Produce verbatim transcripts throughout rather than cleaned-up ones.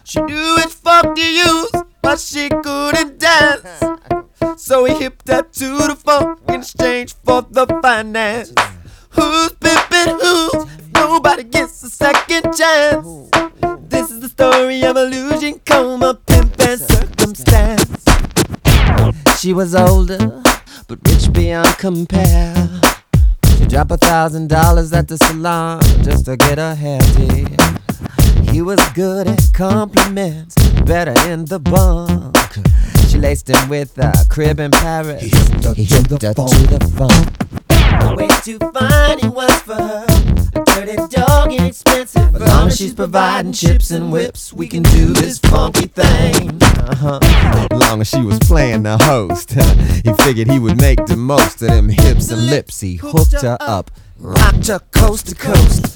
She knew which fuck to use, but she couldn't dance. So he hipped her to the funk in exchange for the finance. Who's pimping who? Nobody gets a second chance. This is the story of illusion, coma, pimp, and circumstance. She was older, but rich beyond compare. She dropped a thousand dollars at the salon just to get her hair did. He was good at compliments, better in the bunk. She laced him with a crib in Paris. He hipped her, he hipped her to, to the funk. Way too fine he was for her. A dirty dog, inexpensive. As long as she's providing chips and whips, we can do this funky thing. Uh-huh. As long as she was playing the host, he figured he would make the most of them hips and lips. He hooked her up, rocked her coast to coast.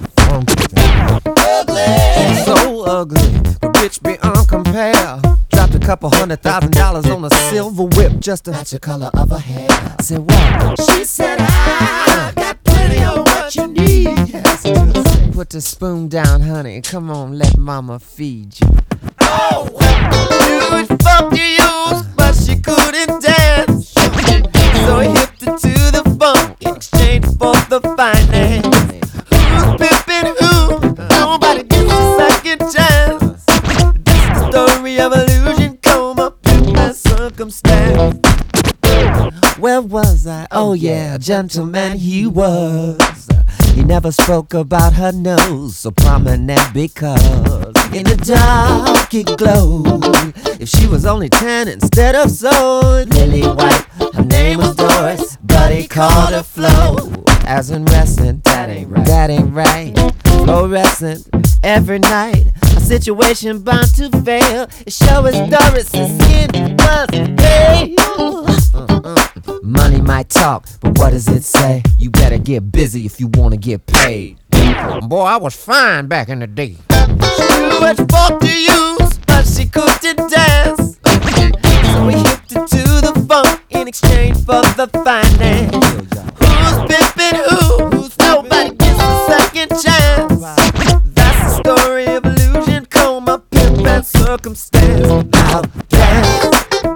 Ugly, so ugly, but rich beyond compare. Dropped a couple hundred thousand dollars on a silver whip just to match the color of her hair. I said, what? She said, I got plenty of what you need. Put the spoon down, honey. Come on, let mama feed you. Oh, you would fuck you use, but she couldn't dance. So he hipped her to the funk in exchange for the finance. Who's pimping who? Nobody gets a second chance. This is the story of illusion, coma, pimp, and circumstance. Where was I? Oh yeah, gentleman he was. He never spoke about her nose, so prominent because in the dark it glowed. If she was only ten instead of so lily white, her name was Doris, but he called her Flo. As in wrestling, that ain't right. That ain't right. Fluorescent every night. A situation bound to fail. It sure as Doris' skin was pale. Money might talk, but what does it say? You better get busy if you wanna get paid. Boy, I was fine back in the day. She knew what fuck to use, but she couldn't dance. So we hipped her to the funk in exchange for the finance. Who's pimping who? Who's nobody gets a second chance. That's the story of illusion, coma, pimp, and circumstance. Now dance.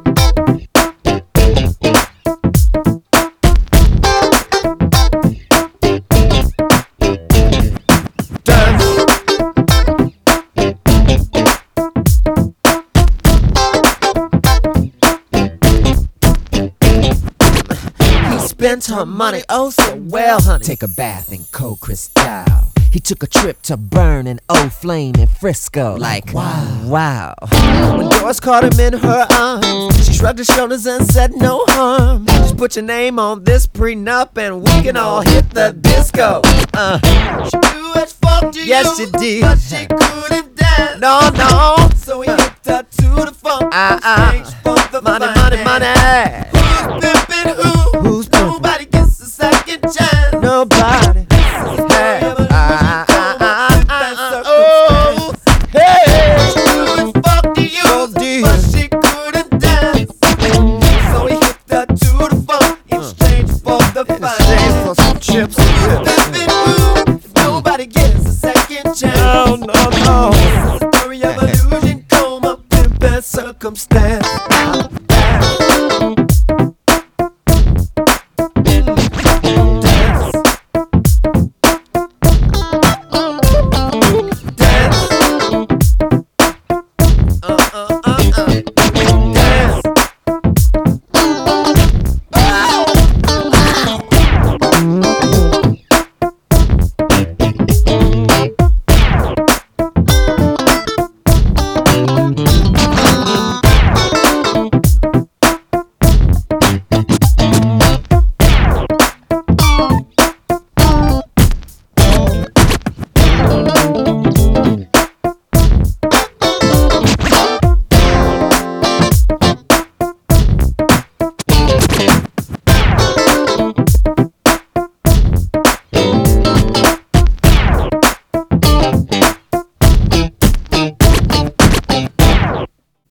Spent her money oh so well, honey. Take a bath in cold crystal. He took a trip to burn an old flame in Frisco. Like, wow, wow. When Doris caught him in her arms, she shrugged her shoulders and said no harm. Just put your name on this prenup and we can all hit the disco. Uh. She knew what fuck to yes, you, she did. But she couldn't dance. No, no. So he hipped her to the funk. Uh, uh. Money, money, money. Who's pimping who? Who's pimping? Nobody gets a second chance. Nobody. Hey. Uh, uh, uh, uh, oh, hey. She knew what fuck to use, so but she couldn't dance. So he hipped her to the funk in exchange for the finance. For some chips. Who's pimping who? Nobody gets a second chance. No, no, no. This is the story of illusion, coma, pimp, and circumstance.